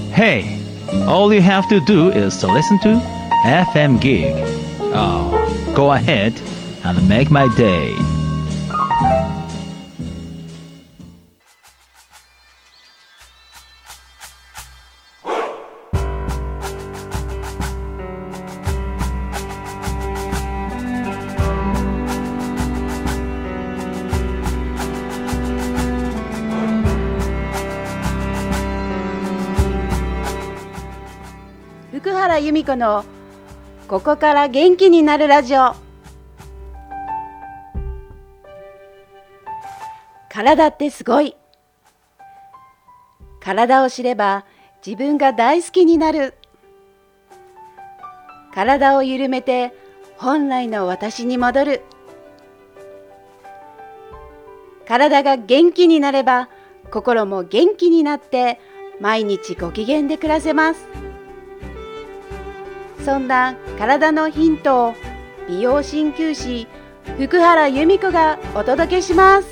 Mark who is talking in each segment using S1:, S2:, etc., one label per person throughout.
S1: Hey, all you have to do is to listen to FM Gig. Oh, go ahead and make my day.
S2: 福原由美子のここから元気になるラジオ。体ってすごい。体を知れば自分が大好きになる。体を緩めて本来の私に戻る。体が元気になれば心も元気になって毎日ご機嫌で暮らせます。そんな体のヒントを美容鍼灸師福原由美子がお届けします。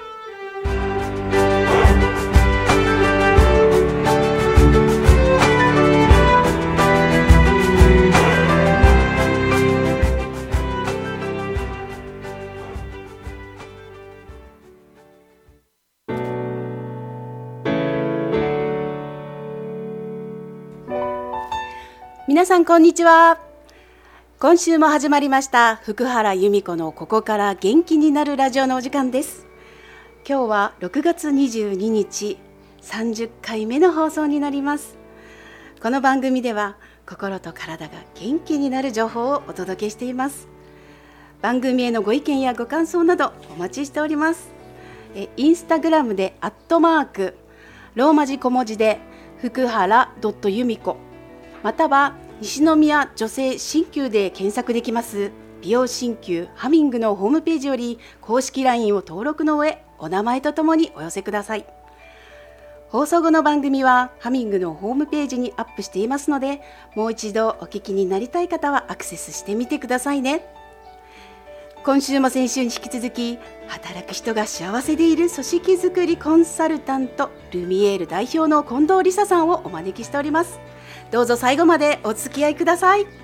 S2: 皆さんこんにちは。今週も始まりました福原由美子のここから元気になるラジオのお時間です。今日は6月22日30回目の放送になります。この番組では心と体が元気になる情報をお届けしています。番組へのご意見やご感想などお待ちしております。インスタグラムで@ローマ字小文字で福原由美子または西宮女性鍼灸で検索できます美容鍼灸ハミングのホームページより公式 LINE を登録の上お名前とともにお寄せください。放送後の番組はハミングのホームページにアップしていますので、もう一度お聞きになりたい方はアクセスしてみてくださいね。今週も先週に引き続き働く人が幸せでいる組織づくりコンサルタントルミエール代表の近藤理沙さんをお招きしております。どうぞ最後までお付き合いください。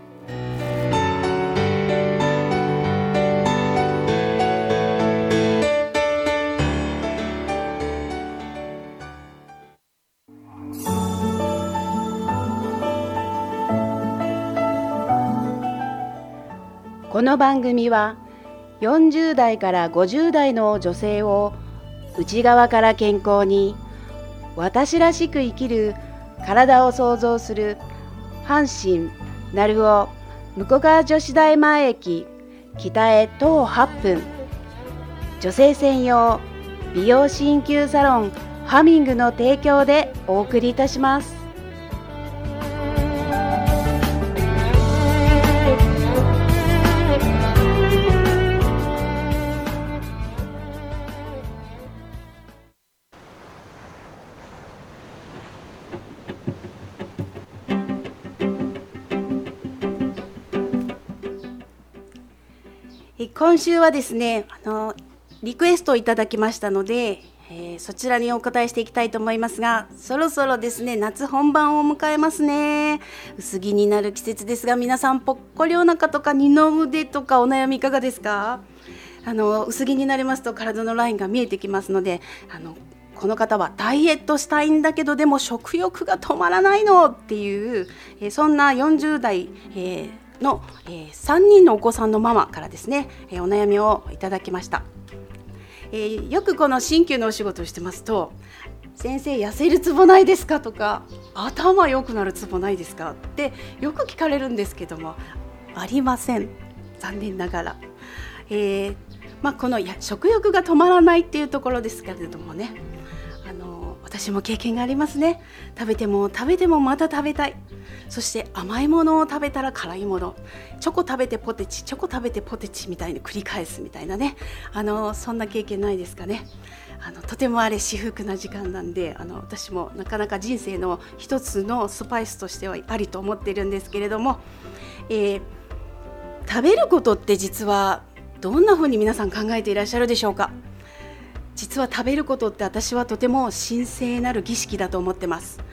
S2: この番組は40代から50代の女性を内側から健康に私らしく生きる体を創造する阪神鳴尾向川女子大前駅北へ徒歩8分女性専用美容鍼灸サロンハミングの提供でお送りいたします。今週はですね、リクエストをいただきましたので、そちらにお答えしていきたいと思いますが、そろそろですね、夏本番を迎えますね。薄着になる季節ですが、皆さんぽっこりお腹とか二の腕とかお悩みいかがですか？薄着になりますと体のラインが見えてきますので、この方はダイエットしたいんだけどでも食欲が止まらないのっていう、そんな40代、の、3人のお子さんのママからですね、お悩みをいただきました。よくこの鍼灸のお仕事をしてますと、先生痩せるツボないですかとか、頭良くなるツボないですかってよく聞かれるんですけども、ありません、残念ながら。この食欲が止まらないっていうところですけれどもね、私も経験がありますね。食べても食べてもまた食べたい。そして甘いものを食べたら辛いもの、チョコ食べてポテチ、チョコ食べてポテチみたいに繰り返すみたいなね、そんな経験ないですかね。とても至福な時間なんで、私もなかなか人生の一つのスパイスとしてはありと思っているんですけれども、食べることって実はどんなふうに皆さん考えていらっしゃるでしょうか？実は食べることって私はとても神聖なる儀式だと思ってます。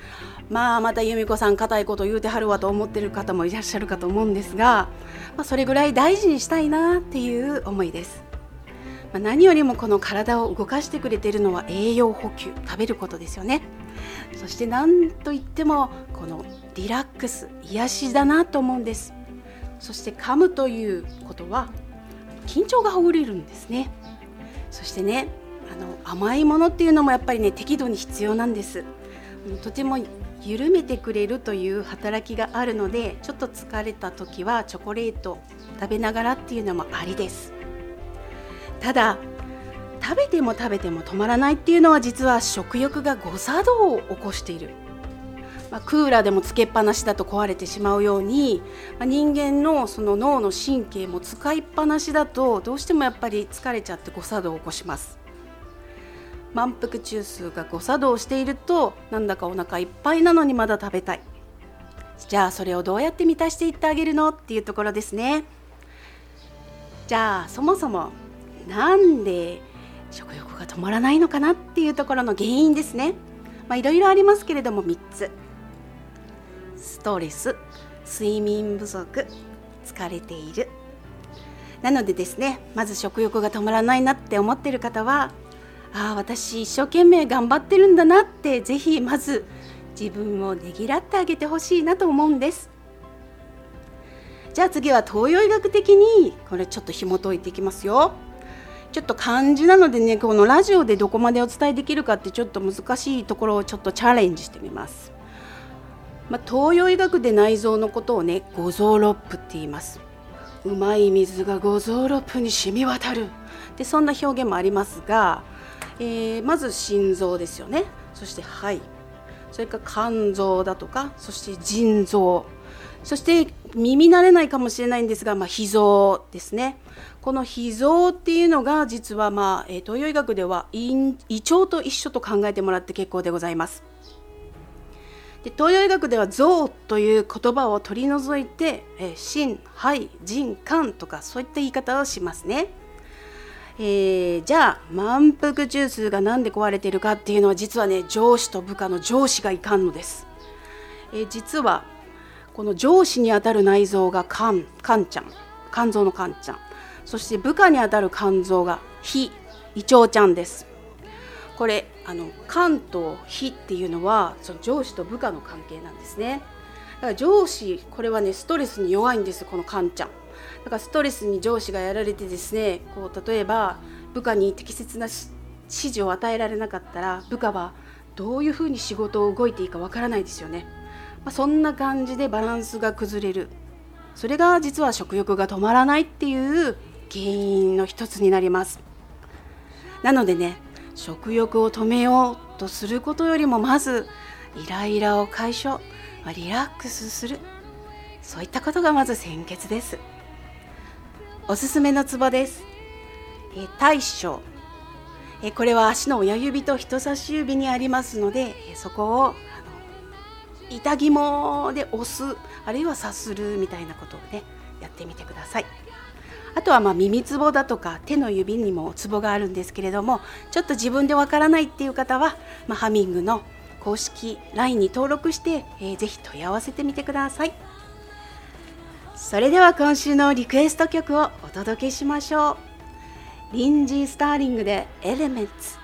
S2: また由美子さん固いこと言うてはるわと思ってる方もいらっしゃるかと思うんですが、それぐらい大事にしたいなっていう思いです。何よりもこの体を動かしてくれているのは栄養補給、食べることですよね。そして何といってもこのリラックス、癒しだなと思うんです。そして噛むということは緊張がほぐれるんですね。そしてね、甘いものっていうのもやっぱりね、適度に必要なんです。とても緩めてくれるという働きがあるので、ちょっと疲れた時はチョコレート食べながらっていうのもありです。ただ食べても止まらないっていうのは、実は食欲が誤作動を起こしている。クーラーでもつけっぱなしだと壊れてしまうように、人間のその脳の神経も使いっぱなしだとどうしてもやっぱり疲れちゃって誤作動を起こします。満腹中枢が誤作動していると、なんだかお腹いっぱいなのにまだ食べたい。じゃあそれをどうやって満たしていってあげるのっていうところですね。じゃあそもそもなんで食欲が止まらないのかなっていうところの原因ですね。いろいろありますけれども、3つ。ストレス、睡眠不足、疲れている。なのでですね、まず食欲が止まらないなって思っている方は、私一生懸命頑張ってるんだなって、ぜひまず自分をねぎらってあげてほしいなと思うんです。じゃあ次は東洋医学的にこれちょっと紐解いていきますよ。ちょっと漢字なのでね、このラジオでどこまでお伝えできるかってちょっと難しいところをちょっとチャレンジしてみます。東洋医学で内臓のことをね、五臓六腑って言います。うまい水が五臓六腑に染み渡るで、そんな表現もありますが、まず心臓ですよね。そして肺、それから肝臓だとか、そして腎臓、そして耳慣れないかもしれないんですが、脾臓ですね。この脾臓っていうのが実は、東洋医学では胃腸と一緒と考えてもらって結構でございます。で、東洋医学では臓という言葉を取り除いて、心、肺、腎、肝とかそういった言い方をしますね。じゃあ満腹中枢がなんで壊れているかっていうのは、実はね、上司と部下の上司がいかんのです。実はこの上司にあたる内臓が肝ちゃん、肝臓の肝ちゃん、そして部下にあたる肝臓が胃腸ちゃんです。これ肝と脾っていうのはその上司と部下の関係なんですね。だから上司、これはね、ストレスに弱いんです、この肝ちゃん。だからストレスに上司がやられてですね、例えば部下に適切な指示を与えられなかったら、部下はどういうふうに仕事を動いていいかわからないですよね。そんな感じでバランスが崩れる。それが実は食欲が止まらないっていう原因の一つになります。なのでね、食欲を止めようとすることよりも、まずイライラを解消、リラックスする、そういったことがまず先決です。おすすめのツボです。大将、これは足の親指と人差し指にありますので、そこを痛肝で押す、あるいはさするみたいなことをね、やってみてください。あとは耳つぼだとか手の指にもツボがあるんですけれども、ちょっと自分でわからないっていう方は、ハミングの公式 LINE に登録して、ぜひ問い合わせてみてください。それでは今週のリクエスト曲をお届けしましょう。リンジー・スターリングでエレメンツ。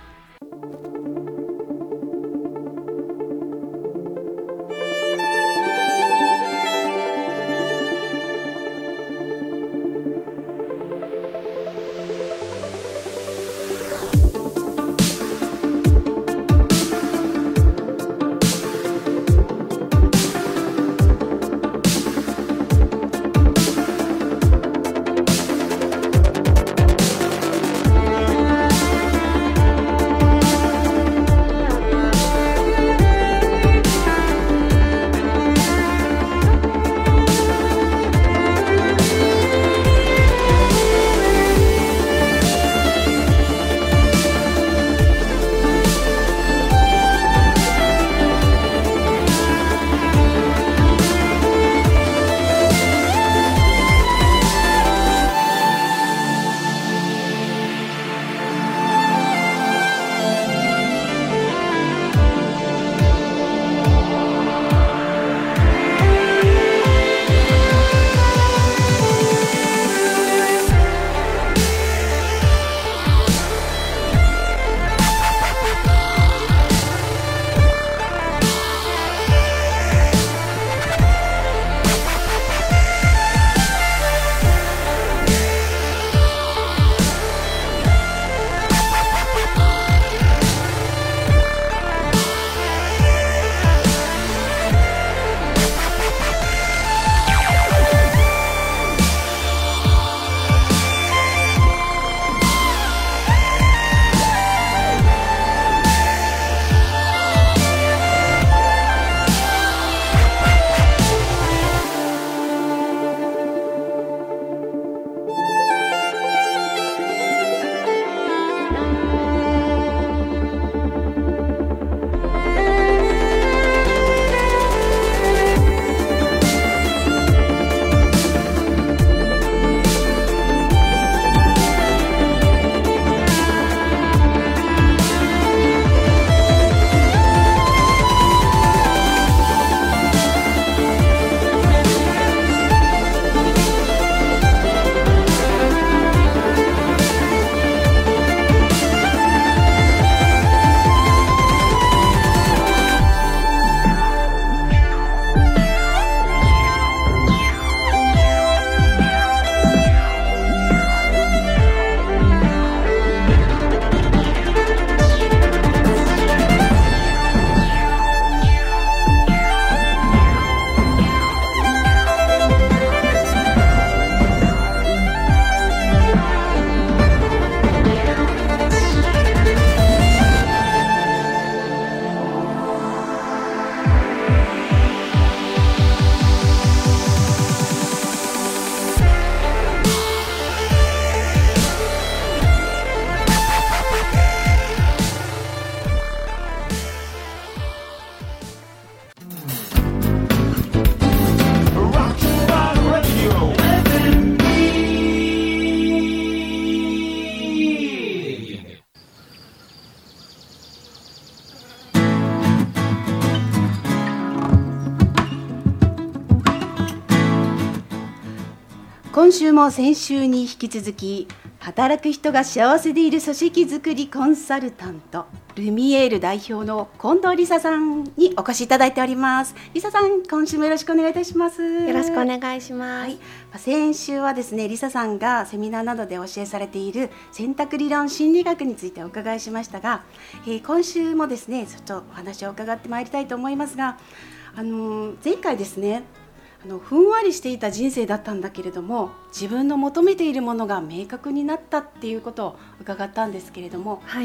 S2: 今週も先週に引き続き、働く人が幸せでいる組織づくりコンサルタントルミエール代表の近藤理沙さんにお越しいただいております。理沙さん、今週もよろしくお願いいたします。
S3: よろしくお願いします。
S2: はい、先週はですね、理沙さんがセミナーなどで教えされている選択理論心理学についてお伺いしましたが、今週もですね、ちょっとお話を伺ってまいりたいと思いますが、前回ですね、ふんわりしていた人生だったんだけれども、自分の求めているものが明確になったっていうことを伺ったんですけれども、
S3: はい、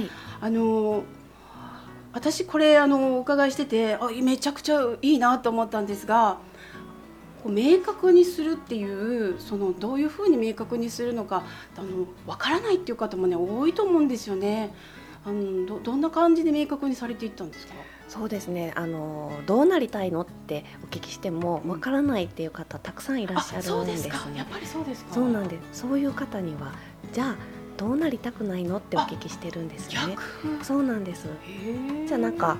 S2: 私これお伺いしてて、めちゃくちゃいいなと思ったんですが、明確にするっていう、どういうふうに明確にするのかわからないっていう方もね、多いと思うんですよね。どんな感じで明確にされていったんですか？
S3: そうですね、どうなりたいのってお聞きしてもわからないっていう方たくさんいらっしゃるんですね。
S2: そうですか。やっぱりそうですか。
S3: そうなんです。そういう方には、じゃあどうなりたくないのってお聞きしてるんですよね。そうなんです。じゃあなんか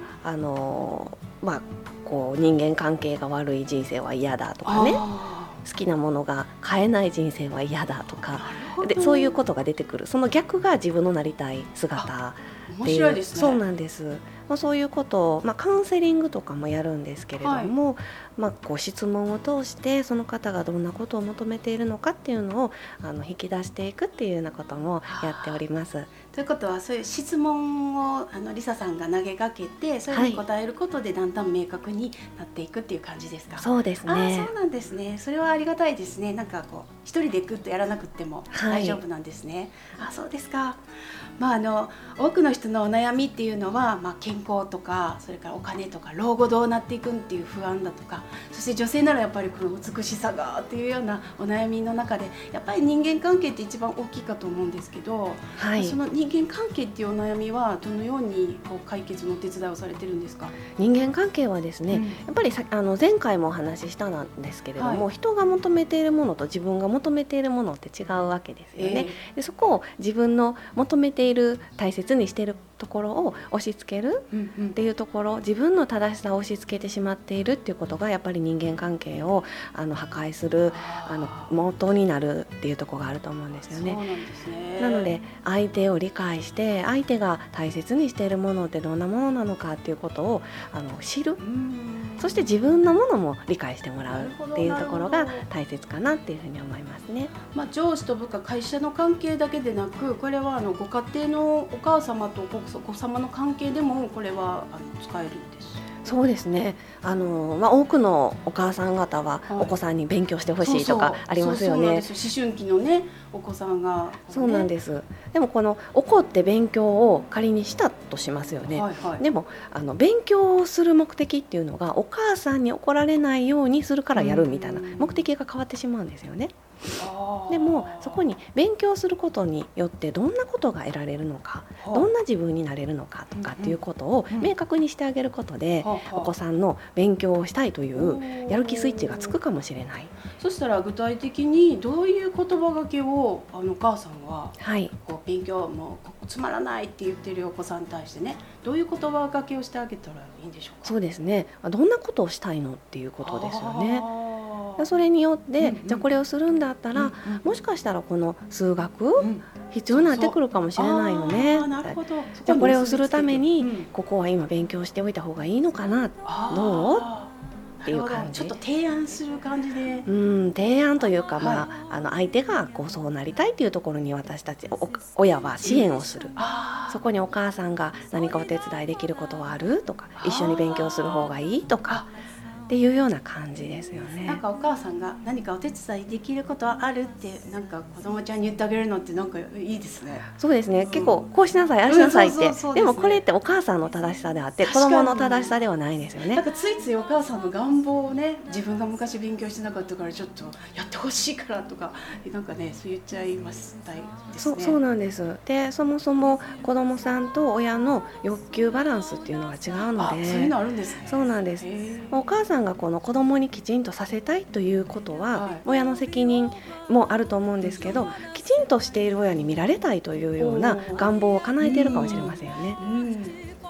S3: こう人間関係が悪い人生は嫌だとかね、好きなものが買えない人生は嫌だとかで、そういうことが出てくる。その逆が自分のなりたい姿
S2: 面白いですね。
S3: そうなんです。そういうことを、カウンセリングとかもやるんですけれども、こう質問を通してその方がどんなことを求めているのかっていうのを引き出していくっていうようなこともやっております。
S2: ということは、そういう質問を理沙さんが投げかけて、それに答えることでだんだん明確になっていくっていう感じですか？
S3: そうですね。
S2: そうなんですね。それはありがたいですね。なんか一人でグッとやらなくても大丈夫なんですね。そうですか。多くの人のお悩みっていうのは、健康とか、それからお金とか、老後どうなっていくんっていう不安だとか、そして女性ならやっぱりこの美しさがっていうようなお悩みの中で、やっぱり人間関係って一番大きいかと思うんですけど、その人間関係っていうお悩みはどのように解決のお手伝いをされてるんですか？
S3: 人間関係はですね、やっぱり前回もお話ししたんですけれども、人が求めているものと自分が求めているものって違うわけですよね。でそこを自分の求めている、大切にしているところを押し付けるっていうところ、自分の正しさを押し付けてしまっているっていうことが、やっぱり人間関係を破壊する元になるっていうところがあると思うんですよね。
S2: そうなんですね。
S3: なので相手を理解して、相手が大切にしているものってどんなものなのかっていうことを知る、そして自分のものも理解してもらうっていうところが大切かなっていうふうに思いますね。
S2: 上司と部下、会社の関係だけでなく、これはご家庭のお母様とお子様の関係でもこれは使えるんです。
S3: そうですね。多くのお母さん方はお子さんに勉強してほしいとかありますよね。
S2: そうなんですよ。思春期のね、お子さんが、
S3: そうなんです。でも怒って勉強を仮にしたとしますよね。でも勉強をする目的っていうのが、お母さんに怒られないようにするからやるみたいな目的が変わってしまうんですよね。でもそこに勉強することによってどんなことが得られるのか、どんな自分になれるのかとかっていうことを明確にしてあげることで、お子さんの勉強をしたいというやる気スイッチがつくかもしれない。
S2: そしたら具体的にどういう言葉がけをお母さんは、勉強もつまらないって言ってるお子さんに対してね、どういう言葉がけをしてあげたらいいんでしょうか？そうですね。
S3: どんなことをしたいのっていうことですよね。それによって、じゃあこれをするんだったら、もしかしたらこの数学、必要になってくるかもしれないよね。じゃあこれをするために、ここは今勉強しておいた方がいいのかな、どうっていう感じ。
S2: ちょっと提案する感じで、
S3: 提案というか、相手がそうなりたいっていうところに、私たち親は支援をする。そこにお母さんが何かお手伝いできることはあるとか、一緒に勉強する方がいいとかっていうような感じですよね。
S2: なんかお母さんが何かお手伝いできることはあるって、なんか子供ちゃんに言ってあげるのってなんかいいですね。
S3: そうですね。結構こうしなさい、ああしなさいって、でもこれってお母さんの正しさであって、子供の正しさではないですよね。
S2: なんかついついお母さんの願望をね、自分が昔勉強してなかったからちょっとやってほしいからとか、なんかね、そう言っちゃいましたいですね。
S3: そうなんです。でそもそも子供さんと親の欲求バランスっていうのが違うので。
S2: そういうのあるんですね。
S3: そうなんです。お母さんがこの子供にきちんとさせたいということは、親の責任もあると思うんですけど、きちんとしている親に見られたいというような願望を叶えているかもしれませんよね。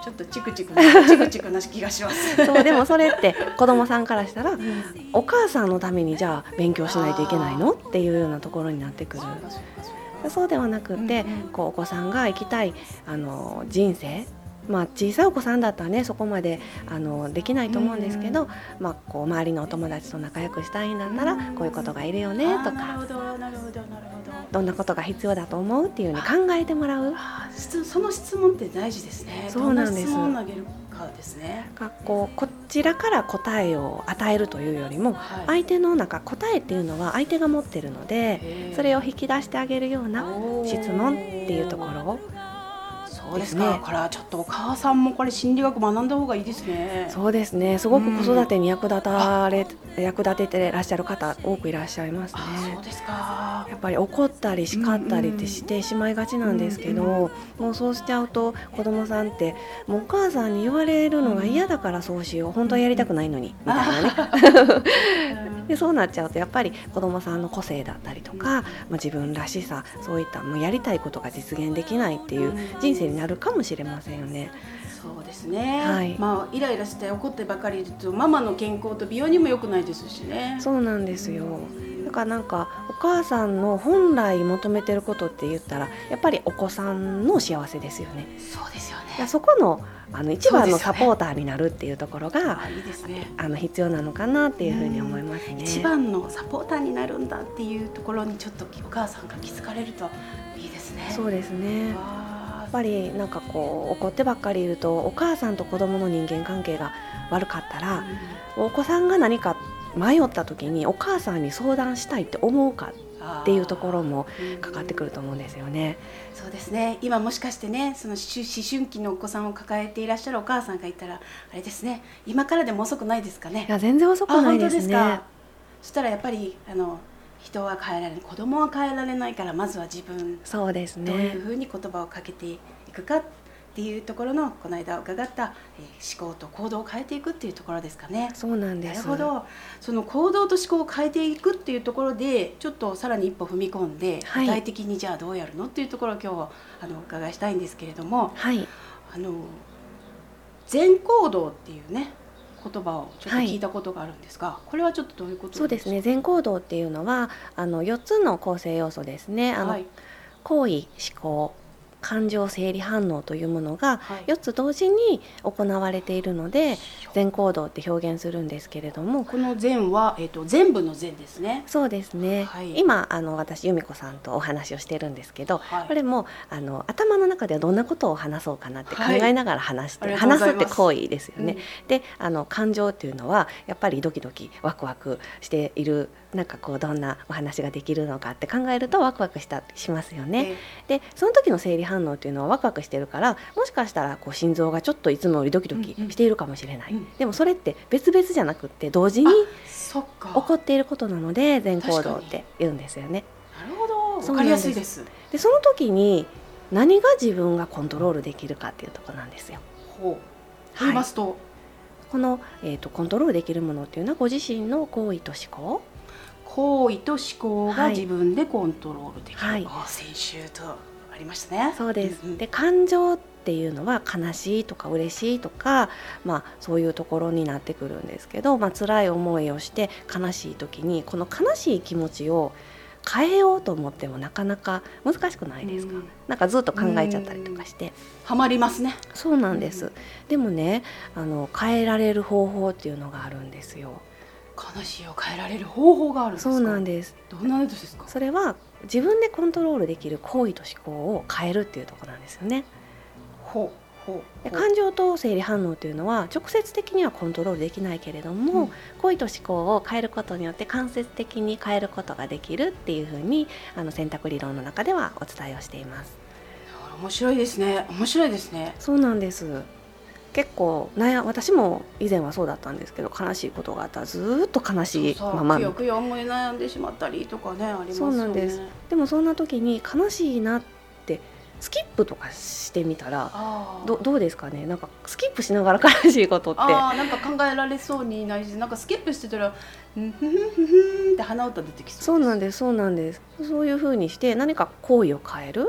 S2: ちょっとチクチクな気がします
S3: そうでもそれって子供さんからしたら、お母さんのためにじゃあ勉強しないといけないのっていうようなところになってくる。そうではなくて、こうお子さんが生きたい人生、小さいお子さんだったらねそこまでできないと思うんですけど、こう周りのお友達と仲良くしたいんだったらこういうことがいるよねとか、
S2: なるほど
S3: どんなことが必要だと思うっていうふうに考えてもらう。
S2: その質問って大事ですね。
S3: そうなんです。
S2: どんな質問を投げるかですね。
S3: こちらから答えを与えるというよりも、相手の答えっていうのは相手が持ってるので、それを引き出してあげるような質問っていうところを。
S2: そうですか。からちょっとお母さんもこれ心理学学んだ方がいいですね。
S3: そうですね。すごく子育てに役立ててらっしゃる方多くいらっしゃいますね。
S2: そうですか。
S3: やっぱり怒ったり叱ったりってしてしまいがちなんですけど、もうそうしちゃうと子供さんってもうお母さんに言われるのが嫌だからそうしよう、本当はやりたくないのにみたいなねでそうなっちゃうとやっぱり子供さんの個性だったりとか、自分らしさ、そういったもうやりたいことが実現できないっていう人生になるかもしれませんよね。
S2: そうですね、イライラして怒ってばかりいるとママの健康と美容にも良くないですしね。
S3: そうなんですよ。だからお母さんの本来求めてることって言ったらやっぱりお子さんの幸せですよね。
S2: そうですよね。
S3: そこの一番のサポーターになるっていうところが
S2: いいですね。
S3: 必要なのかなっていうふうに思いますね。
S2: 一番のサポーターになるんだっていうところにちょっとお母さんが気づかれるといいですね。
S3: そうですね。やっぱり怒ってばっかりいるとお母さんと子供の人間関係が悪かったら、お子さんが何か迷った時にお母さんに相談したいって思うかっていうところもかかってくると思うんですよね。
S2: そうですね。今もしかしてね、その思春期のお子さんを抱えていらっしゃるお母さんがいたらあれですね、今からでも遅くないですかね。
S3: いや全然遅くないですね。
S2: 本当ですか。そしたらやっぱり人は変えられない、子供は変えられないからまずは自分、
S3: そうですね、
S2: どういうふうに言葉をかけていくかっていうところのこの間伺った思考と行動を変えていくっていうところですかね。
S3: そうなんです。
S2: なるほど。その行動と思考を変えていくっていうところでちょっとさらに一歩踏み込んで、具体的にじゃあどうやるのっていうところを今日はお伺いしたいんですけれども、全行動っていうね言葉をちょっと聞いたことがあるんですが、これはちょっとどういうことですか？
S3: そうですね。全行動っていうのは4つの構成要素ですね。行為、思考、感情、生理反応というものが4つ同時に行われているので、全行動って表現するんですけれども、
S2: この全は、全部の全ですね。
S3: そうですね、今私由美子さんとお話をしてるんですけど、これも頭の中ではどんなことを話そうかなって考えながら話すって行為ですよね。で感情っていうのはやっぱりドキドキワクワクしている、どんなお話ができるのかって考えるとワクワクしますよね。でその時の生理反応っていうのはワクワクしてるから、もしかしたら心臓がちょっといつもよりドキドキしているかもしれない、でもそれって別々じゃなくって同時に起こっていることなので全行動って言うんですよね。
S2: なるほど、わかりやすいです。
S3: でその時に何が自分がコントロールできるかっていうところなんですよ。
S2: 言いますと、
S3: この、コントロールできるものっていうのはご自身の行為と思考、
S2: 行為と思考が自分でコントロールできる、先週とありましたね。
S3: そうです。で感情っていうのは悲しいとか嬉しいとか、そういうところになってくるんですけど、辛い思いをして悲しい時にこの悲しい気持ちを変えようと思ってもなかなか難しくないですか？ずっと考えちゃったりとかして
S2: ハマりますね。
S3: そうなんです。でもね変えられる方法っていうのがあるんですよ。
S2: 悲しいを変えられる方法があるんですか？
S3: そうなんです。
S2: どんなやつですか？
S3: それは自分でコントロールできる行為と思考を変えるっていうところなんですよね。感情と生理反応っていうのは直接的にはコントロールできないけれども、行為と思考を変えることによって間接的に変えることができるっていうふうに選択理論の中ではお伝えをしています。
S2: 面白いですね。面白いですね。
S3: そうなんです。結構私も以前はそうだったんですけど、悲しいことがあったらずっと悲しいまま
S2: くよくよ思い悩んでしまったりとかね、ありますよね。
S3: そうなんです。でもそんな時に悲しいなってスキップとかしてみたらどうですかね。スキップしながら悲しいことって
S2: 考えられそうにないし、スキップしてたらふんふんふんふんって鼻歌出てきそうです。
S3: そうなんです。そういう風にして何か行為を変える、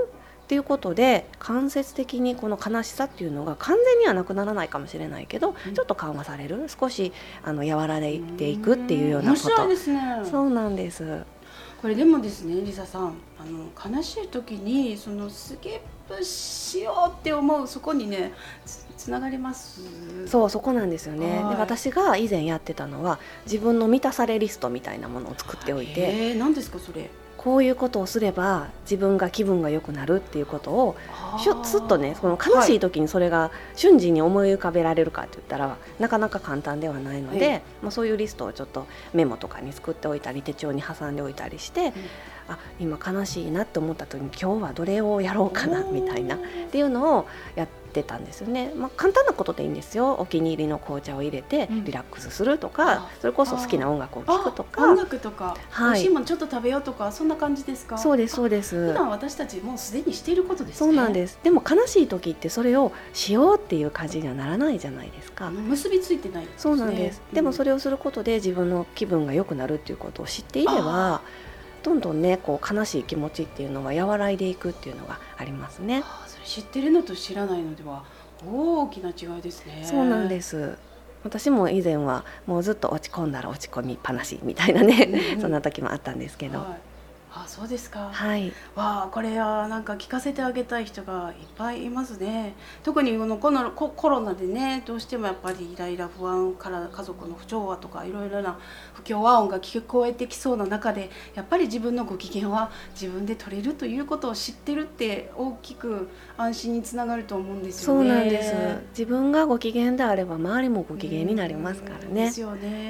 S3: っていうことで間接的にこの悲しさっていうのが完全にはなくならないかもしれないけど、ちょっと緩和される、少し和らいでいくっていうようなこと。
S2: 面白いですね。
S3: そうなんです。
S2: これでもですね、リサさん、悲しい時にそのスキップしようって思う、そこにねつながります。
S3: そこなんですよね。で、私が以前やってたのは自分の満たされリストみたいなものを作っておいて、
S2: 何ですかそれ。
S3: こういうことをすれば自分が気分が良くなるっていうことをスッとね、その悲しい時にそれが瞬時に思い浮かべられるかって言ったら、なかなか簡単ではないので、そういうリストをちょっとメモとかに作っておいたり手帳に挟んでおいたりして、今悲しいなって思った時に今日はどれをやろうかなみたいなっていうのをやってたんですよね。簡単なことでいいんですよ。お気に入りの紅茶を入れてリラックスするとか、それこそ好きな音楽を聴くとか、
S2: 音楽とか、美味しいものちょっと食べようとか、そんな感じですか。
S3: そうですそうです。
S2: 普段私たちもうすでにしていることですね。
S3: そうなんです。でも悲しい時ってそれをしようっていう感じにはならないじゃないですか。
S2: 結びついてないですね。
S3: そうなんです。でもそれをすることで自分の気分が良くなるっていうことを知っていれば、どんどんねこう悲しい気持ちっていうのは和らいでいくっていうのがありますね。
S2: それ知ってるのと知らないのでは大きな違いですね。
S3: そうなんです。私も以前はもうずっと落ち込んだら落ち込みっぱなしみたいなね、そんな時もあったんですけど。
S2: そうですか。
S3: こ
S2: れはなんか聞かせてあげたい人がいっぱいいますね。特にこのコロナでね、どうしてもやっぱりイライラ不安から家族の不調和とかいろいろな不協和音が聞こえてきそうな中で、やっぱり自分のご機嫌は自分で取れるということを知ってるって大きく安心につながると思うんですよね。
S3: そうなんです。自分がご機嫌であれば周りもご機嫌になりますからね。
S2: ですよね。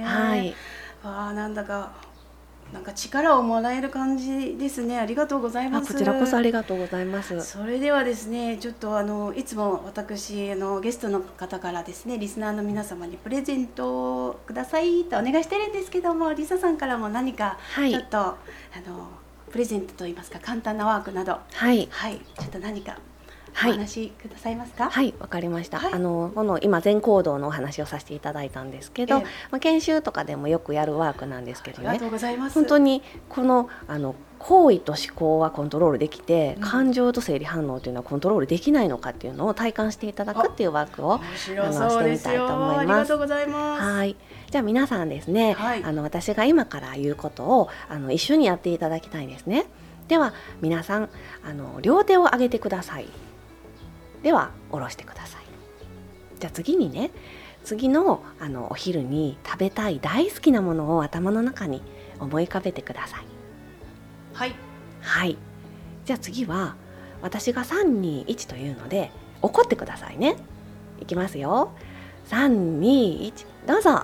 S2: なんか力をもらえる感じですね。ありがとうございます。
S3: こちらこそありがとうございます。
S2: それではですね、ちょっといつも私ゲストの方からですね、リスナーの皆様にプレゼントをくださいとお願いしてるんですけども、リサさんからも何かちょっと、プレゼントといいますか簡単なワークなど、ちょっと何かお話しくださいますか。
S3: わかりました。この今全行動のお話をさせていただいたんですけど、研修とかでもよくやるワークなんですけどね。
S2: ありがとうございます。
S3: 本当にこの行為と思考はコントロールできて、感情と生理反応というのはコントロールできないのかっていうのを体感していただくっていうワークをしてみたいと思います。
S2: ありがとうございます。
S3: じゃあ皆さんですね、私が今から言うことを一緒にやっていただきたいんですね。では皆さん両手を上げてください。では下ろしてください。じゃあ次にね、次のお昼に食べたい大好きなものを頭の中に思い浮かべてください。じゃあ次は私が3、2、1というので怒ってくださいね。いきますよ。3、2、1どうぞ。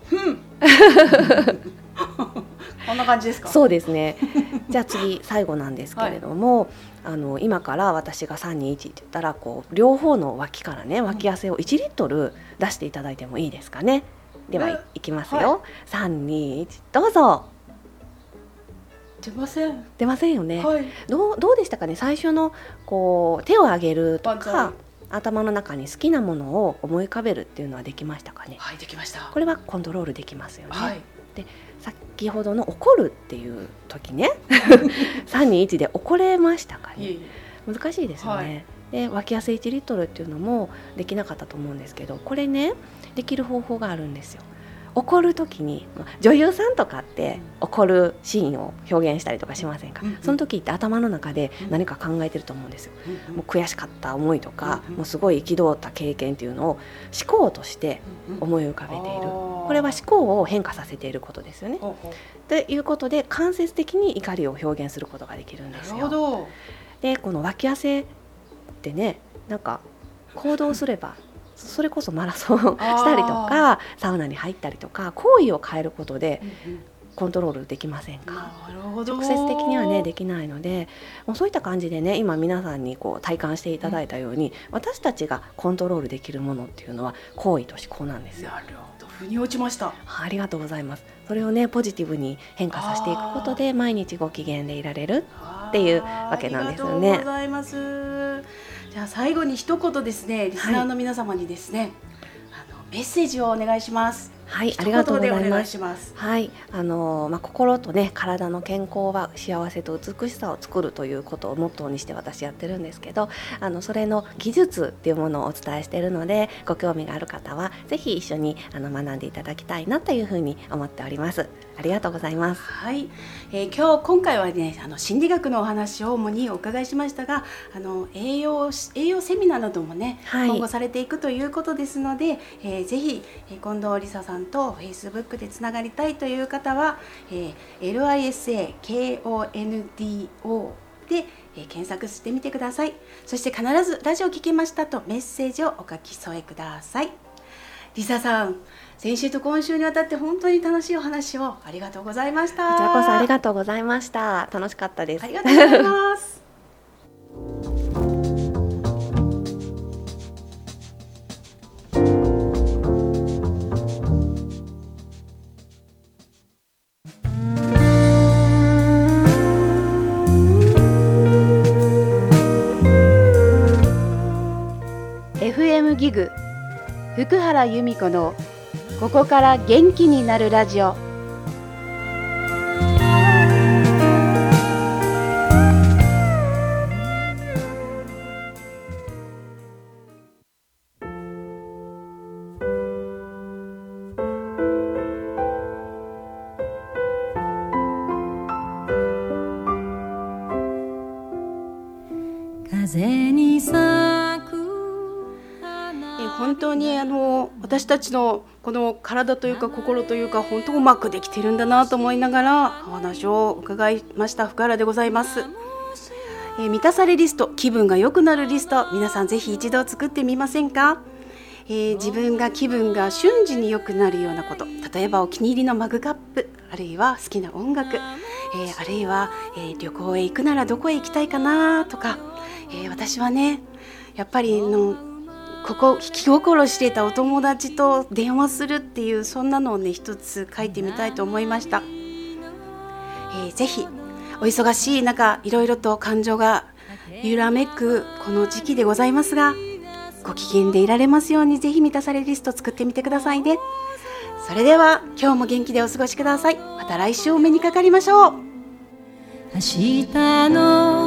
S2: こんな感じですか。
S3: そうですね。じゃあ次最後なんですけれども、今から私が3、2、1って言ったら両方の脇からね、脇汗を1リットル出していただいてもいいですかね。ではいきますよ。3、2、1どうぞ。
S2: 出ません
S3: よね。どうでしたかね。最初の手を上げるとか頭の中に好きなものを思い浮かべるっていうのはできましたかね。
S2: できました。
S3: これはコントロールできますよね。で先ほどの怒るっていう時ね3、2、1で怒れましたかね。難しいですよね。で脇汗1リットルっていうのもできなかったと思うんですけど、これねできる方法があるんですよ。怒る時に女優さんとかって怒るシーンを表現したりとかしませんか。その時って頭の中で何か考えてると思うんですよ。もう悔しかった思いとか、もうすごい憤った経験っていうのを思考として思い浮かべている。これは思考を変化させていることですよね。ということで間接的に怒りを表現することができるんですよ。でこの脇汗ってね、なんか行動すればそれこそマラソンしたりとかサウナに入ったりとか行為を変えることでコントロールできませんか。直接的にはねできないので、もうそういった感じでね、今皆さんに体感していただいたように、私たちがコントロールできるものっていうのは行為と思考なんですよ。
S2: なるほど、腑に落ちました。
S3: ありがとうございます。それをねポジティブに変化させていくことで毎日ご機嫌でいられるっていうわけなんですよね。
S2: ありがとうございます。じゃあ最後に一言ですね、リスナーの皆様にですね、メッセージをお願いします。
S3: はい、ありがとうございます。
S2: お願いします。
S3: はい、心とね体の健康は幸せと美しさを作るということをモットーにして私やってるんですけど、それの技術っていうものをお伝えしているので、ご興味がある方はぜひ一緒に学んでいただきたいなというふうに思っております。ありがとうございます。
S2: はい、今回はね心理学のお話を主にお伺いしましたが、栄養セミナーなどもね、はい、今後されていくということですので、ぜひ近藤理沙さんと Facebook でつながりたいという方は、LISAKONDO で、検索してみてください。そして必ずラジオ聞きましたとメッセージをお書き添えください。理沙さん、先週と今週にわたって本当に楽しいお話をありがとうございました。
S3: こちらこそありがとうございました。楽しかったです。
S2: ありがとうございます。FM ギグ福原由美子のここから元気になるラジオ。
S4: 風に咲く
S2: 本当に私たちのこの体というか心というか本当うまくできてるんだなと思いながらお話を伺いました。福原でございます。満たされリスト、気分が良くなるリスト、皆さんぜひ一度作ってみませんか？自分が気分が瞬時に良くなるようなこと、例えばお気に入りのマグカップ、あるいは好きな音楽、あるいは、旅行へ行くならどこへ行きたいかなとか、私はねやっぱり気心していたお友達と電話するっていうそんなのをね一つ書いてみたいと思いました。ぜひお忙しい中いろいろと感情が揺らめくこの時期でございますが、ご機嫌でいられますようにぜひ満たされリスト作ってみてくださいね。それでは今日も元気でお過ごしください。また来週お目にかかりましょう。
S4: 明日の